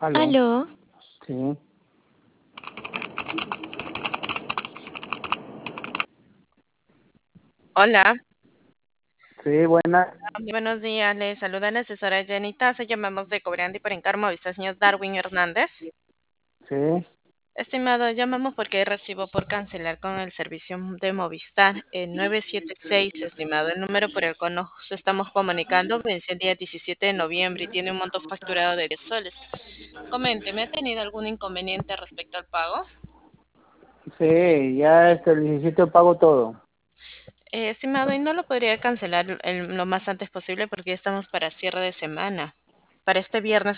Aló, Aló, sí, Hola, sí, buena, buenos días. Le saluda la asesora Jenita. Se llamamos de Cobrandi para encargo. ¿Viste, señor Darwin Hernández? sí, Estimado, llamamos porque recibo por cancelar con el servicio de Movistar el 976, estimado. El número por el cual nos estamos comunicando venció el día 17 de noviembre y tiene un monto facturado de 10 soles. Coménteme, ¿ha tenido algún inconveniente respecto al pago? sí, ya el 17 pago todo. Estimado, ¿y no lo podría cancelar lo más antes posible porque ya estamos para cierre de semana? Para este viernes